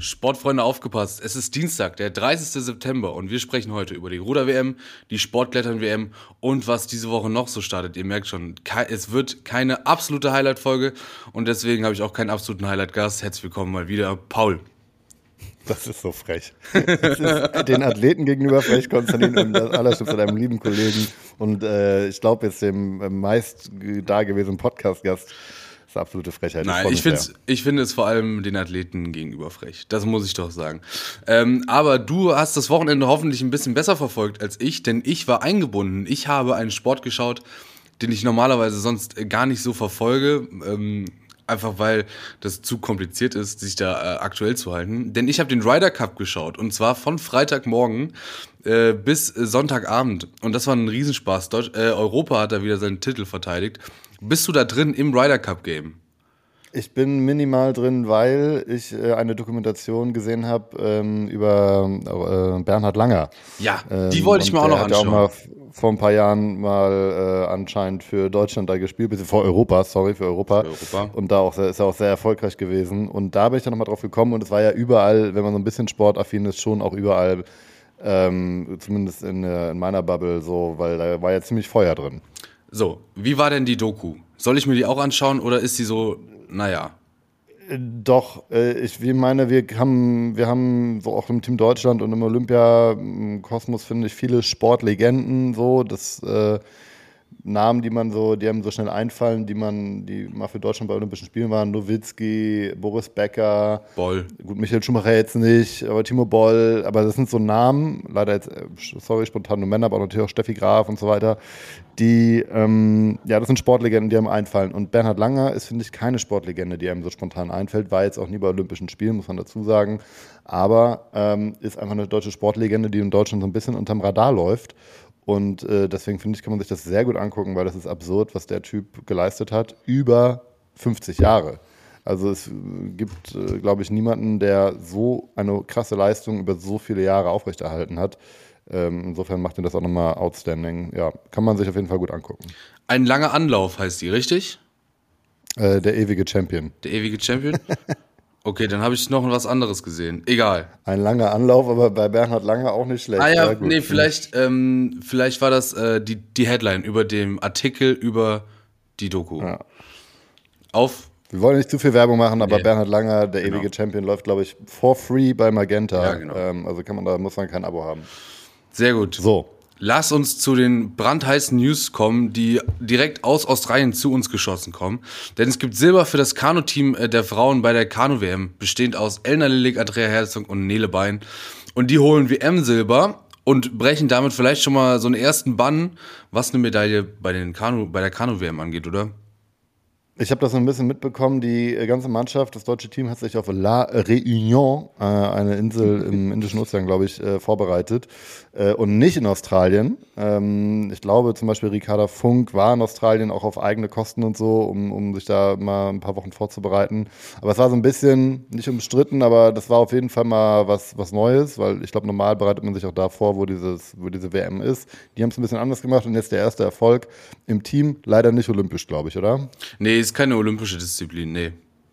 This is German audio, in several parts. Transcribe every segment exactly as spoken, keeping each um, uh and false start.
Sportfreunde, aufgepasst. Es ist Dienstag, der dreißigster September und wir sprechen heute über die Ruder-W M, die Sportklettern-W M und was diese Woche noch so startet. Ihr merkt schon, es wird keine absolute Highlight-Folge und deswegen habe ich auch keinen absoluten Highlight-Gast. Herzlich willkommen mal wieder, Paul. Das ist so frech. Das ist den Athleten gegenüber frech, Konstantin, und das Allerschlimmste deinem lieben Kollegen und äh, ich glaube jetzt dem meist dagewesenen Podcast-Gast. Das ist eine absolute Frechheit. Nein, ich, ich, ich finde es vor allem den Athleten gegenüber frech. Das muss ich doch sagen. Ähm, aber du hast das Wochenende hoffentlich ein bisschen besser verfolgt als ich, denn ich war eingebunden. Ich habe einen Sport geschaut, den ich normalerweise sonst gar nicht so verfolge. Ähm, Einfach weil das zu kompliziert ist, sich da äh, aktuell zu halten. Denn ich habe den Ryder Cup geschaut. Und zwar von Freitagmorgen äh, bis äh, Sonntagabend. Und das war ein Riesenspaß. Deutsch, äh, Europa hat da wieder seinen Titel verteidigt. Bist du da drin im Ryder Cup Game? Ich bin minimal drin, weil ich äh, eine Dokumentation gesehen habe ähm, über äh, Bernhard Langer. Ja, die ähm, wollte ich mir auch noch anschauen. Der hat ja auch mal vor ein paar Jahren mal äh, anscheinend für Deutschland da gespielt, bis vor Europa, sorry, für Europa. Für Europa. Und da auch sehr, ist er auch sehr erfolgreich gewesen. Und da bin ich dann nochmal drauf gekommen und es war ja überall, wenn man so ein bisschen sportaffin ist, schon auch überall, ähm, zumindest in, in meiner Bubble so, weil da war ja ziemlich Feuer drin. So, wie war denn die Doku? Soll ich mir die auch anschauen oder ist die so, naja? Doch, ich meine, wir haben, wir haben so auch im Team Deutschland und im Olympia-Kosmos, finde ich, viele Sportlegenden, so, das äh, Namen, die man so, die einem so schnell einfallen, die man, die mal für Deutschland bei Olympischen Spielen waren, Nowitzki, Boris Becker, Boll. Gut, Michael Schumacher jetzt nicht, aber Timo Boll, aber das sind so Namen, leider jetzt, sorry, spontan nur Männer, aber natürlich auch Steffi Graf und so weiter, die, ähm, ja, das sind Sportlegenden, die einem einfallen. Und Bernhard Langer ist, finde ich, keine Sportlegende, die einem so spontan einfällt, war jetzt auch nie bei Olympischen Spielen, muss man dazu sagen, aber ähm, ist einfach eine deutsche Sportlegende, die in Deutschland so ein bisschen unterm Radar läuft. Und äh, deswegen finde ich, kann man sich das sehr gut angucken, weil das ist absurd, was der Typ geleistet hat. Über fünfzig Jahre. Also es gibt, äh, glaube ich, niemanden, der so eine krasse Leistung über so viele Jahre aufrechterhalten hat. Ähm, insofern macht ihn das auch nochmal outstanding. Ja, kann man sich auf jeden Fall gut angucken. Ein langer Anlauf heißt die, richtig? Äh, der ewige Champion. Der ewige Champion? Okay, dann habe ich noch was anderes gesehen. Egal. Ein langer Anlauf, aber bei Bernhard Langer auch nicht schlecht. Ah ja, ja nee, vielleicht, ähm, vielleicht war das äh, die, die Headline über dem Artikel über die Doku. Ja. Auf. Wir wollen nicht zu viel Werbung machen, aber nee. Bernhard Langer, der genau. ewige Champion, läuft, glaube ich, for free bei Magenta. Ja, genau. Ähm, also kann man da muss man kein Abo haben. Sehr gut. So. Lass uns zu den brandheißen News kommen, die direkt aus Australien zu uns geschossen kommen. Denn es gibt Silber für das Kanu-Team der Frauen bei der Kanu-W M, bestehend aus Elna Lillig, Andrea Herzog und Nele Bein. Und die holen W M-Silber und brechen damit vielleicht schon mal so einen ersten Bann, was eine Medaille bei, den Kanu, bei der Kanu-W M angeht, oder? Ich habe das so ein bisschen mitbekommen, die ganze Mannschaft, das deutsche Team hat sich auf La Réunion, äh, eine Insel im Indischen Ozean, glaube ich, äh, vorbereitet äh, und nicht in Australien. Ähm, ich glaube zum Beispiel Ricarda Funk war in Australien auch auf eigene Kosten und so, um, um sich da mal ein paar Wochen vorzubereiten. Aber es war so ein bisschen, nicht umstritten, aber das war auf jeden Fall mal was, was Neues, weil ich glaube, normal bereitet man sich auch da vor, wo, dieses, wo diese W M ist. Die haben es ein bisschen anders gemacht und jetzt der erste Erfolg im Team, leider nicht olympisch, glaube ich, oder? Nee, ist keine olympische Disziplin, nee.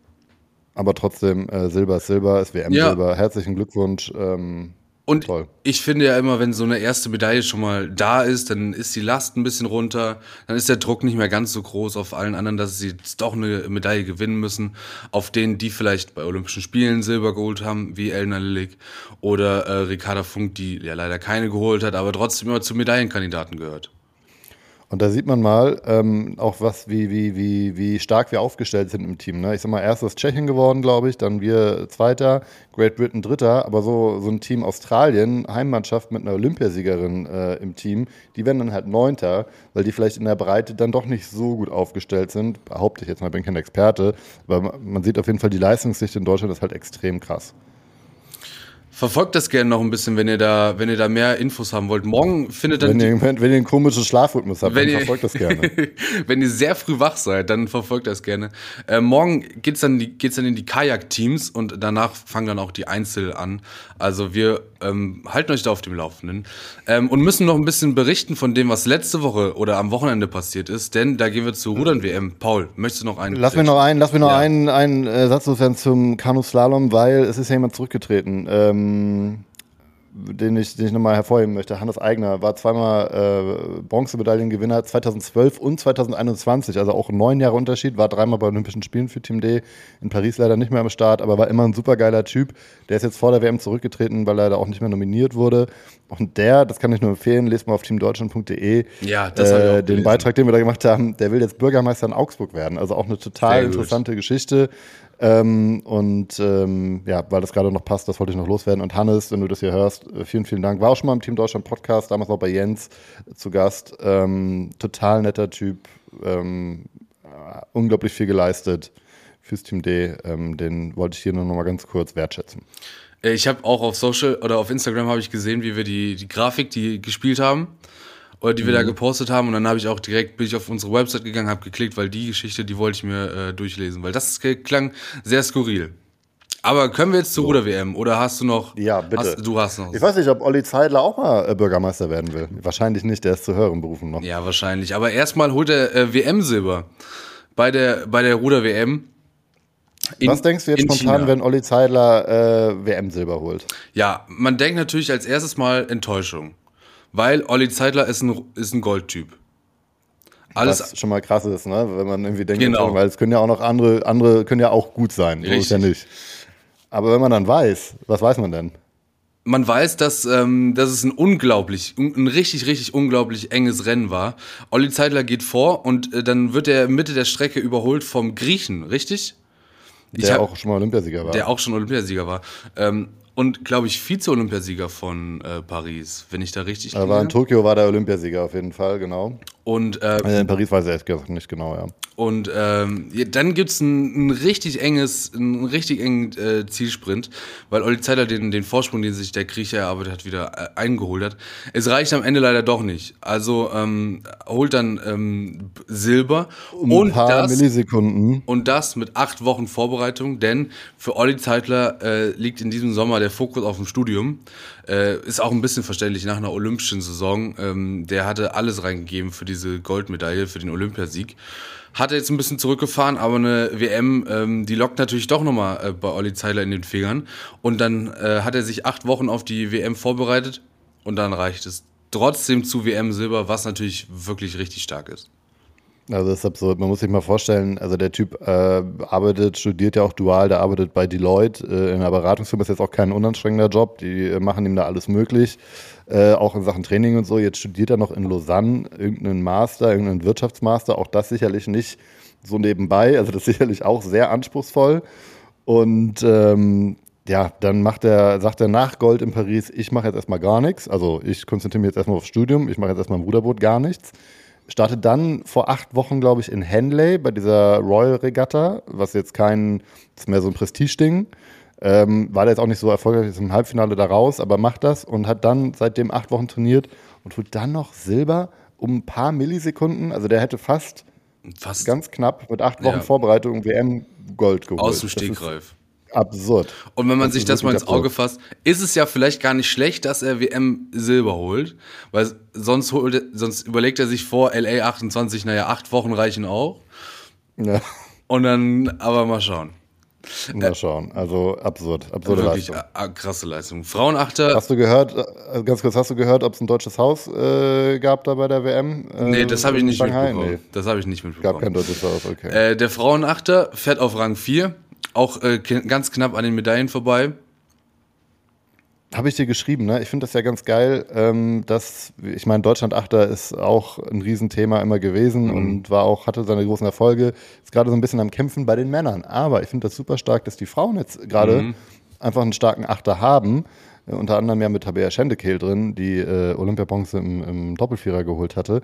Aber trotzdem, äh, Silber ist Silber, ist W M-Silber. Ja. Herzlichen Glückwunsch. Ähm, und toll. Ich finde ja immer, wenn so eine erste Medaille schon mal da ist, dann ist die Last ein bisschen runter, dann ist der Druck nicht mehr ganz so groß auf allen anderen, dass sie jetzt doch eine Medaille gewinnen müssen, auf denen, die vielleicht bei Olympischen Spielen Silber geholt haben, wie Elna Lillig oder äh, Ricarda Funk, die ja leider keine geholt hat, aber trotzdem immer zu Medaillenkandidaten gehört. Und da sieht man mal ähm, auch, was, wie, wie, wie, wie stark wir aufgestellt sind im Team. Ne? Ich sag mal, erstes Tschechien geworden, glaube ich, dann wir Zweiter, Great Britain Dritter, aber so, so ein Team Australien, Heimmannschaft mit einer Olympiasiegerin äh, im Team, die werden dann halt Neunter, weil die vielleicht in der Breite dann doch nicht so gut aufgestellt sind. Behaupte ich jetzt mal, bin kein Experte, aber man sieht auf jeden Fall, die Leistungsdichte in Deutschland ist halt extrem krass. Verfolgt das gerne noch ein bisschen, wenn ihr da, wenn ihr da mehr Infos haben wollt. Morgen findet dann. Wenn, die, ihr, wenn, wenn ihr einen komischen Schlafrhythmus habt, wenn dann ihr, verfolgt das gerne. Wenn ihr sehr früh wach seid, dann verfolgt das gerne. Äh, morgen geht's dann, die, geht's dann in die Kajak-Teams und danach fangen dann auch die Einzel an. Also wir ähm, halten euch da auf dem Laufenden ähm, und müssen noch ein bisschen berichten von dem, was letzte Woche oder am Wochenende passiert ist, denn da gehen wir zur Rudern-W M. Paul, möchtest du noch einen? Lass mich noch einen, lass mich noch Ja. einen, einen äh, Satz loswerden zum Kanu-Slalom, weil es ist ja jemand zurückgetreten, ähm, den ich, den ich nochmal hervorheben möchte. Hannes Aigner war zweimal äh, Bronzemedaillengewinner zweitausendzwölf und zweitausendeinundzwanzig, also auch neun Jahre Unterschied, war dreimal bei Olympischen Spielen für Team D, in Paris leider nicht mehr am Start, aber war immer ein supergeiler Typ. Der ist jetzt vor der W M zurückgetreten, weil er da auch nicht mehr nominiert wurde. Und der, das kann ich nur empfehlen, lest mal auf teamdeutschland punkt de, Ja, das hab ich auch äh, den gelesen. Beitrag, den wir da gemacht haben, der will jetzt Bürgermeister in Augsburg werden. Also auch eine total Sehr gut. interessante Geschichte. Ähm, und ähm, ja, weil das gerade noch passt, das wollte ich noch loswerden. Und Hannes, wenn du das hier hörst, äh, vielen, vielen Dank. War auch schon mal im Team Deutschland Podcast, damals auch bei Jens äh, zu Gast. Ähm, total netter Typ, ähm, äh, unglaublich viel geleistet fürs Team D. Ähm, den wollte ich hier nur noch mal ganz kurz wertschätzen. Äh, Ich habe auch auf Social oder auf Instagram habe ich gesehen, wie wir die, die Grafik, die gespielt haben, oder die wir Mhm. da gepostet haben, und dann habe ich auch direkt, bin ich auf unsere Website gegangen, habe geklickt, weil die Geschichte, die wollte ich mir äh, durchlesen, weil das klang sehr skurril. Aber können wir jetzt zur Ruder-W M oder hast du noch? Ja, bitte. Hast, du hast noch. Ich weiß nicht, ob Olli Zeidler auch mal äh, Bürgermeister werden will. Wahrscheinlich nicht, der ist zu höheren Berufen noch. Ja, wahrscheinlich. Aber erstmal holt er äh, W M-Silber bei der, bei der Ruder-W M. In, Was denkst du jetzt in spontan, China. wenn Olli Zeidler äh, W M-Silber holt? Ja, man denkt natürlich als erstes mal Enttäuschung. Weil Olli Zeidler ist ein, ist ein Goldtyp. Alles, Was schon mal krass ist, ne? Wenn man irgendwie denkt, Genau. weil es können ja auch noch andere, andere können ja auch gut sein. So ist ja Richtig. nicht. Aber wenn man dann weiß, was weiß man denn? man weiß, dass, ähm, dass es ein unglaublich, ein richtig, richtig unglaublich enges Rennen war. Olli Zeidler geht vor und äh, dann wird er Mitte der Strecke überholt vom Griechen, richtig? Ich Der hab- auch schon mal Olympiasieger war. Der auch schon Olympiasieger war. Ähm, und, glaube ich, Vize-Olympiasieger von äh, Paris, wenn ich da richtig Er war in liege. Tokio, war der Olympiasieger auf jeden Fall, genau. Und, äh, Äh, In Paris weiß ich ehrlich gesagt nicht genau, ja. und ähm, ja, dann gibt's ein, ein richtig enges, einen richtig engen äh, Zielsprint, weil Olli Zeidler den, den Vorsprung, den sich der Grieche erarbeitet hat, wieder äh, eingeholt hat. Es reicht am Ende leider doch nicht. Also ähm, holt dann ähm, Silber Um und ein paar das Millisekunden. Und das mit acht Wochen Vorbereitung, denn für Olli Zeidler äh, liegt in diesem Sommer der Fokus auf dem Studium. Äh, ist auch ein bisschen verständlich nach einer olympischen Saison. Ähm, der hatte alles reingegeben für diese Goldmedaille, für den Olympiasieg. Hat er jetzt ein bisschen zurückgefahren, aber eine W M, ähm, die lockt natürlich doch nochmal äh, bei Olli Zeidler in den Fingern. Und dann äh, hat er sich acht Wochen auf die W M vorbereitet und dann reicht es trotzdem zu W M Silber, was natürlich wirklich richtig stark ist. Also das ist absurd. Man muss sich mal vorstellen, also der Typ äh, arbeitet, studiert ja auch dual, der arbeitet bei Deloitte äh, in einer Beratungsfirma, ist jetzt auch kein unanstrengender Job, die äh, machen ihm da alles möglich, äh, auch in Sachen Training und so. Jetzt studiert er noch in Lausanne irgendeinen Master, irgendeinen Wirtschaftsmaster, auch das sicherlich nicht so nebenbei, also das ist sicherlich auch sehr anspruchsvoll. Und ähm, ja, dann macht er, sagt er nach Gold in Paris, ich mache jetzt erstmal gar nichts, also ich konzentriere mich jetzt erstmal aufs Studium, ich mache jetzt erstmal im Ruderboot gar nichts. Startet dann vor acht Wochen, glaube ich, in Henley bei dieser Royal Regatta, was jetzt kein, das ist mehr so ein Prestigeding. Ähm, war der jetzt auch nicht so erfolgreich, ist im Halbfinale da raus, aber macht das und hat dann seitdem acht Wochen trainiert und holt dann noch Silber um ein paar Millisekunden. Also der hätte fast Fast ganz knapp mit acht Wochen Ja. Vorbereitung W M Gold geholt. aus dem Das ist Stegreif. absurd. Und wenn man Das sich ist das mal wirklich ins Auge absurd. fasst, ist es ja vielleicht gar nicht schlecht, dass er W M Silber holt, weil sonst, holt, er- sonst überlegt er sich vor, L A achtundzwanzig, naja, acht Wochen reichen auch. Ja, Und dann, aber mal schauen. mal schauen. Also absurd, absurde Wirklich Leistung. a- a- krasse Leistung. Frauenachter, Hast du gehört, äh, ganz kurz, hast du gehört, ob es ein deutsches Haus äh, gab da bei der W M? Äh, nee, das habe ich in nicht Shanghai? mitbekommen. Nee, Das habe ich nicht gab mitbekommen. kein deutsches Haus, okay. Äh, der Frauenachter fährt auf Rang vier, auch äh, k- ganz knapp an den Medaillen vorbei. Habe ich dir geschrieben, ne? Ich finde das ja ganz geil, ähm, dass, ich meine, Deutschland-Achter ist auch ein Riesenthema immer gewesen Mhm. und war auch, hatte seine großen Erfolge, ist gerade so ein bisschen am Kämpfen bei den Männern. Aber ich finde das super stark, dass die Frauen jetzt gerade Mhm. einfach einen starken Achter haben. Äh, unter anderem ja mit Tabea Schendekehl drin, die äh, Olympiabronze im, im Doppelvierer geholt hatte.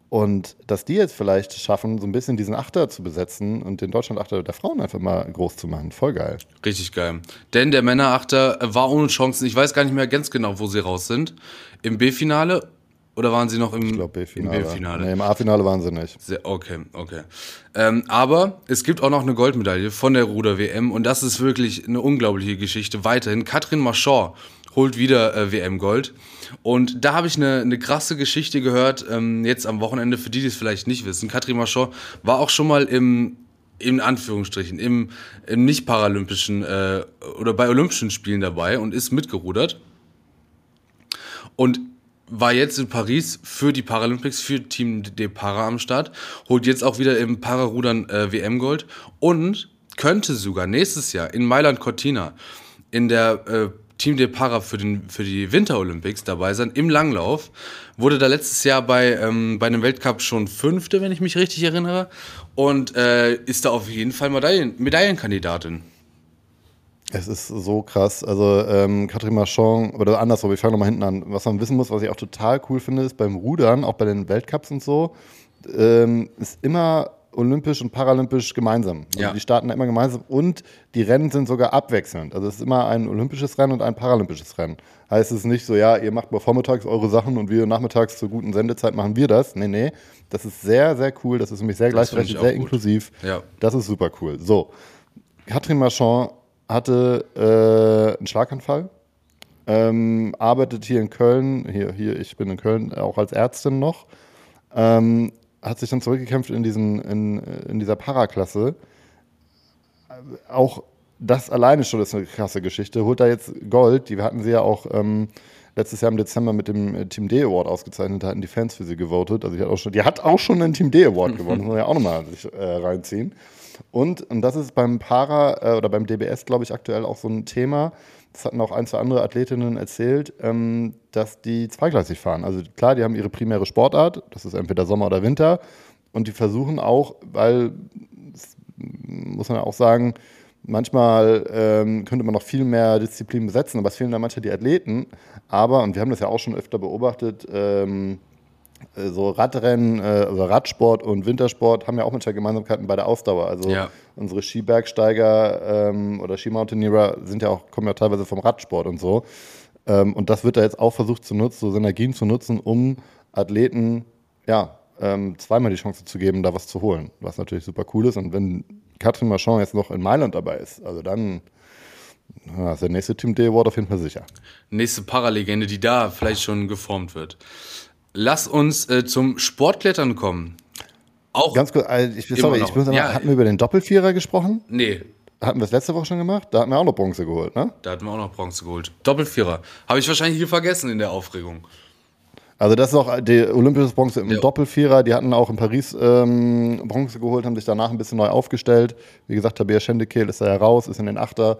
Und dass die jetzt vielleicht schaffen, so ein bisschen diesen Achter zu besetzen und den Deutschland-Achter der Frauen einfach mal groß zu machen. Voll geil. Richtig geil. Denn der Männerachter war ohne Chancen. Ich weiß gar nicht mehr ganz genau, wo sie raus sind. Im B-Finale oder waren sie noch im, Ich glaube B-Finale. im B-Finale? Nee, im A-Finale waren sie nicht. Sehr, okay, okay. Ähm, aber es gibt auch noch eine Goldmedaille von der Ruder-W M und das ist wirklich eine unglaubliche Geschichte. Weiterhin, Katrin Marchand holt wieder äh, W M-Gold. Und da habe ich eine, eine krasse Geschichte gehört, ähm, jetzt am Wochenende, für die, die es vielleicht nicht wissen. Katrin Marchand war auch schon mal im, in Anführungsstrichen, im, im nicht-paralympischen äh, oder bei Olympischen Spielen dabei und ist mitgerudert. Und war jetzt in Paris für die Paralympics, für Team de Para am Start, holt jetzt auch wieder im Pararudern äh, W M-Gold und könnte sogar nächstes Jahr in Mailand Cortina in der äh, Team de Para für, den, für die Winter-Olympics dabei sein, im Langlauf. Wurde da letztes Jahr bei, ähm, bei einem Weltcup schon Fünfte, wenn ich mich richtig erinnere. Und äh, ist da auf jeden Fall Medaillen, Medaillenkandidatin. Es ist so krass. Also ähm, Katrin Marchand, oder andersrum, ich fange nochmal hinten an. Was man wissen muss, was ich auch total cool finde, ist beim Rudern, auch bei den Weltcups und so, ähm, ist immer olympisch und paralympisch gemeinsam. Also Ja. die starten immer gemeinsam und die Rennen sind sogar abwechselnd. Also es ist immer ein olympisches Rennen und ein paralympisches Rennen. Heißt es nicht so, ja, ihr macht mal vormittags eure Sachen und wir nachmittags zur guten Sendezeit machen wir das. Nee, nee. Das ist sehr, sehr cool. Das ist nämlich sehr Das finde ich gleichberechtigt, auch sehr gut. inklusiv. Ja. Das ist super cool. So, Katrin Marchand hatte äh, einen Schlaganfall, ähm, arbeitet hier in Köln, hier, hier, ich bin in Köln auch als Ärztin noch, ähm, hat sich dann zurückgekämpft in, diesen, in, in dieser Paraklasse. Auch das alleine schon ist eine krasse Geschichte. Holt da jetzt Gold, die hatten sie ja auch ähm, letztes Jahr im Dezember mit dem Team D Award ausgezeichnet, da hatten die Fans für sie gewotet. Also die hat auch schon, die hat auch schon einen Team D Award gewonnen, das muss man ja auch nochmal sich äh, reinziehen. Und, und das ist beim Para äh, oder beim D B S, glaube ich, aktuell auch so ein Thema. Das hatten auch ein, zwei andere Athletinnen erzählt, ähm, dass die zweigleisig fahren. Also klar, die haben ihre primäre Sportart, das ist entweder Sommer oder Winter. Und die versuchen auch, weil, das muss man ja auch sagen, manchmal ähm, könnte man noch viel mehr Disziplinen besetzen, aber es fehlen da manchmal die Athleten. Aber, und wir haben das ja auch schon öfter beobachtet, ähm, so Radrennen, also Radsport und Wintersport haben ja auch manchmal Gemeinsamkeiten bei der Ausdauer. Also Ja. unsere Skibergsteiger ähm, oder Skimountaineerer sind ja auch, kommen ja teilweise vom Radsport und so. Ähm, und das wird da jetzt auch versucht zu nutzen, so Synergien zu nutzen, um Athleten ja, ähm, zweimal die Chance zu geben, da was zu holen. Was natürlich super cool ist. Und wenn Katrin Marchand jetzt noch in Mailand dabei ist, also dann ja, ist der nächste Team D Award auf jeden Fall sicher. Nächste Paralegende, die da vielleicht schon geformt wird. Lass uns äh, zum Sportklettern kommen. Auch Ganz kurz, also ich, sorry, noch. ich muss noch, Ja. hatten wir über den Doppelvierer gesprochen? Nee, Hatten wir es letzte Woche schon gemacht? Da hatten wir auch noch Bronze geholt, ne? da hatten wir auch noch Bronze geholt. Doppelvierer. Habe ich wahrscheinlich hier vergessen in der Aufregung. Also das ist auch die olympische Bronze im Ja. Doppelvierer. Die hatten auch in Paris ähm, Bronze geholt, haben sich danach ein bisschen neu aufgestellt. Wie gesagt, Tabea Schendekehl ist da ja raus, ist in den Achter.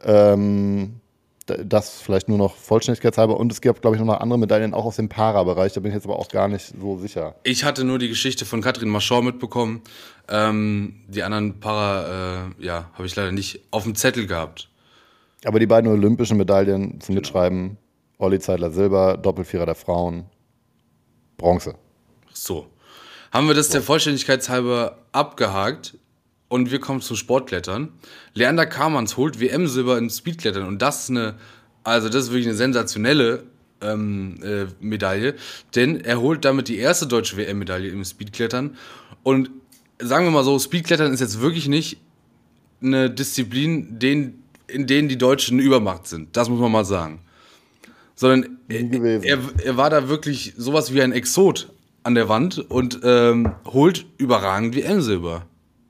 Ähm, d- das vielleicht nur noch vollständigkeitshalber. Und es gibt, glaube ich, noch andere Medaillen auch aus dem Para-Bereich. Da bin ich jetzt aber auch gar nicht so sicher. Ich hatte nur die Geschichte von Katrin Marchand mitbekommen. Ähm, die anderen Para, äh, ja, habe ich leider nicht auf dem Zettel gehabt. Aber die beiden olympischen Medaillen zum Mitschreiben: Olli Zeidler Silber, Doppelvierer der Frauen, Bronze. So. Haben wir das der Vollständigkeit halber abgehakt und wir kommen zum Sportklettern. Leander Kamans holt W M-Silber im Speedklettern und das ist eine, also das ist wirklich eine sensationelle ähm, äh, Medaille, denn er holt damit die erste deutsche W M-Medaille im Speedklettern und sagen wir mal so, Speedklettern ist jetzt wirklich nicht eine Disziplin, den, in denen die Deutschen eine Übermacht sind. Das muss man mal sagen. Sondern Nie gewesen. er, er war da wirklich sowas wie ein Exot an der Wand und ähm, holt überragend W M-Silber.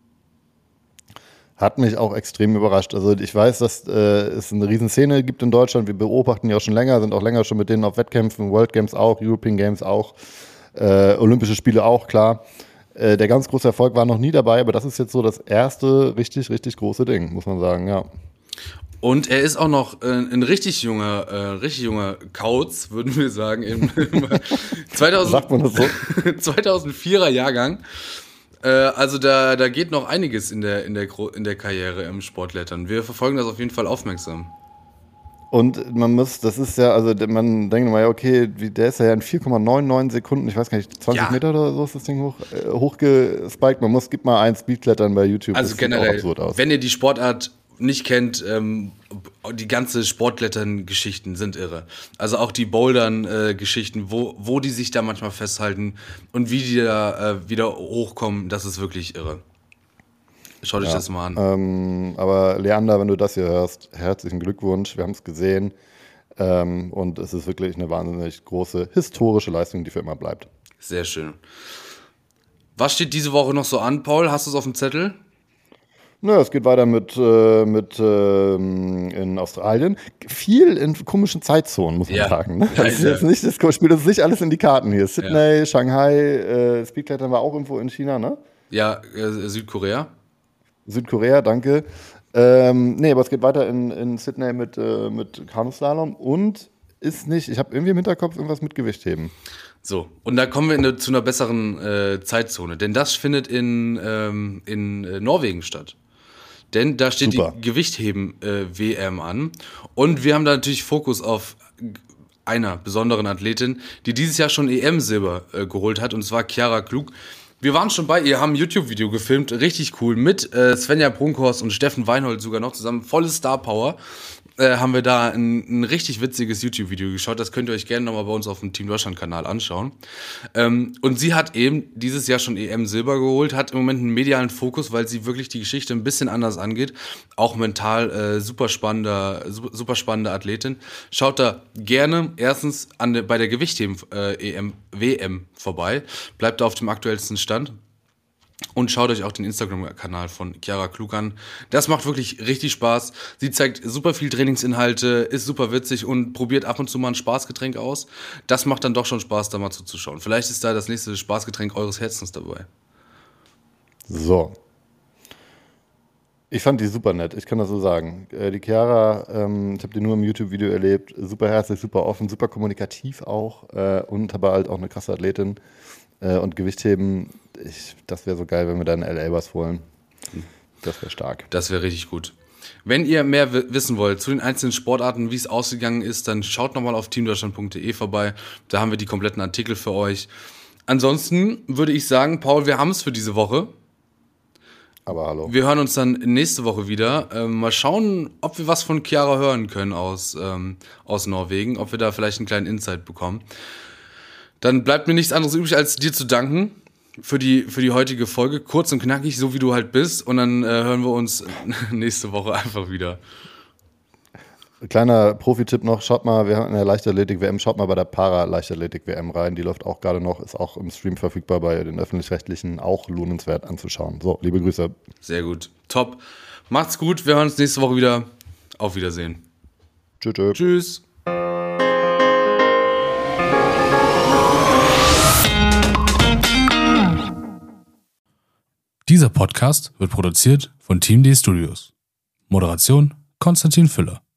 Hat mich auch extrem überrascht. Also ich weiß, dass äh, es eine Riesenszene gibt in Deutschland. Wir beobachten die auch schon länger, sind auch länger schon mit denen auf Wettkämpfen, World Games auch, European Games auch, äh, Olympische Spiele auch, klar. Äh, der ganz große Erfolg war noch nie dabei, aber das ist jetzt so das erste richtig, richtig große Ding, muss man sagen, ja. Und er ist auch noch äh, ein richtig junger, äh, richtig junger Kauz, würden wir sagen, im, im zweitausend, Sagt man das so? zweitausendvierer Jahrgang. Äh, also da, da geht noch einiges in der, in, der, Gro- in der Karriere im Sportklettern. Wir verfolgen das auf jeden Fall aufmerksam. Und man muss, das ist ja, also man denkt immer, ja, okay, wie, der ist ja in vier Komma neunundneunzig Sekunden, ich weiß gar nicht, zwanzig ja. Meter oder so ist das Ding hoch, äh, hochgespiked. Man muss, gib mal ein Speedklettern bei YouTube. Also das generell, sieht auch absurd aus. Wenn ihr die Sportart nicht kennt, ähm, die ganze Sportklettern-Geschichten sind irre. Also auch die Bouldern-Geschichten, äh, wo, wo die sich da manchmal festhalten und wie die da äh, wieder hochkommen, das ist wirklich irre. Schaut euch ja, das mal an. Ähm, aber Leander, wenn du das hier hörst, herzlichen Glückwunsch. Wir haben es gesehen. Ähm, und es ist wirklich eine wahnsinnig große historische Leistung, die für immer bleibt. Sehr schön. Was steht diese Woche noch so an, Paul? Hast du es auf dem Zettel? Naja, es geht weiter mit, äh, mit ähm, in Australien. Viel in komischen Zeitzonen, muss man ja. sagen. Ne? Das ist jetzt nicht das Spiel, das ist nicht alles in die Karten hier. Sydney, ja. Shanghai, äh, Speedklettern war auch irgendwo in China, ne? Ja, äh, Südkorea. Südkorea, danke. Ähm, nee, aber es geht weiter in, in Sydney mit, äh, mit Kanuslalom und ist nicht, ich habe irgendwie im Hinterkopf irgendwas mit Gewichtheben. So, und da kommen wir in eine, zu einer besseren äh, Zeitzone, denn das findet in, ähm, in äh, Norwegen statt. Denn da steht Super. die Gewichtheben-W M äh, an und wir haben da natürlich Fokus auf einer besonderen Athletin, die dieses Jahr schon E M-Silber äh, geholt hat, und zwar Chiara Klug. Wir waren schon bei ihr, haben ein YouTube-Video gefilmt, richtig cool, mit äh, Svenja Brunkhorst und Steffen Weinhold sogar noch zusammen, volle Star-Power. Äh, haben wir da ein, ein richtig witziges YouTube-Video geschaut. Das könnt ihr euch gerne nochmal bei uns auf dem Team Deutschland-Kanal anschauen. Ähm, und sie hat eben dieses Jahr schon E M-Silber geholt, hat im Moment einen medialen Fokus, weil sie wirklich die Geschichte ein bisschen anders angeht. Auch mental äh, super spannender, super, super spannende Athletin. Schaut da gerne erstens an der, bei der Gewichtheben-E M, W M vorbei. Bleibt da auf dem aktuellsten Stand. Und schaut euch auch den Instagram-Kanal von Chiara Klug an. Das macht wirklich richtig Spaß. Sie zeigt super viel Trainingsinhalte, ist super witzig und probiert ab und zu mal ein Spaßgetränk aus. Das macht dann doch schon Spaß, da mal zuzuschauen. Vielleicht ist da das nächste Spaßgetränk eures Herzens dabei. So. Ich fand die super nett, ich kann das so sagen. Die Chiara, ähm, ich habe die nur im YouTube-Video erlebt, super herzlich, super offen, super kommunikativ auch äh, und aber halt auch eine krasse Athletin. Äh, und Gewichtheben, ich, das wäre so geil, wenn wir da in L A was holen. Das wäre stark. Das wäre richtig gut. Wenn ihr mehr w- wissen wollt zu den einzelnen Sportarten, wie es ausgegangen ist, dann schaut nochmal auf teamdeutschland punkt de vorbei. Da haben wir die kompletten Artikel für euch. Ansonsten würde ich sagen, Paul, wir haben es für diese Woche. Aber hallo. Wir hören uns dann nächste Woche wieder. Ähm, mal schauen, ob wir was von Chiara hören können aus, ähm, aus Norwegen, ob wir da vielleicht einen kleinen Insight bekommen. Dann bleibt mir nichts anderes übrig, als dir zu danken für die, für die heutige Folge. Kurz und knackig, so wie du halt bist. Und dann äh, hören wir uns nächste Woche einfach wieder. Kleiner Profi-Tipp noch, schaut mal, wir haben in der Leichtathletik-W M, schaut mal bei der Para-Leichtathletik-W M rein. Die läuft auch gerade noch, ist auch im Stream verfügbar bei den Öffentlich-Rechtlichen, auch lohnenswert anzuschauen. So, liebe Grüße. Sehr gut, top. Macht's gut, wir hören uns nächste Woche wieder. Auf Wiedersehen. Tschüss. Tschüss. Tschüss. Dieser Podcast wird produziert von Team D Studios. Moderation Konstantin Füller.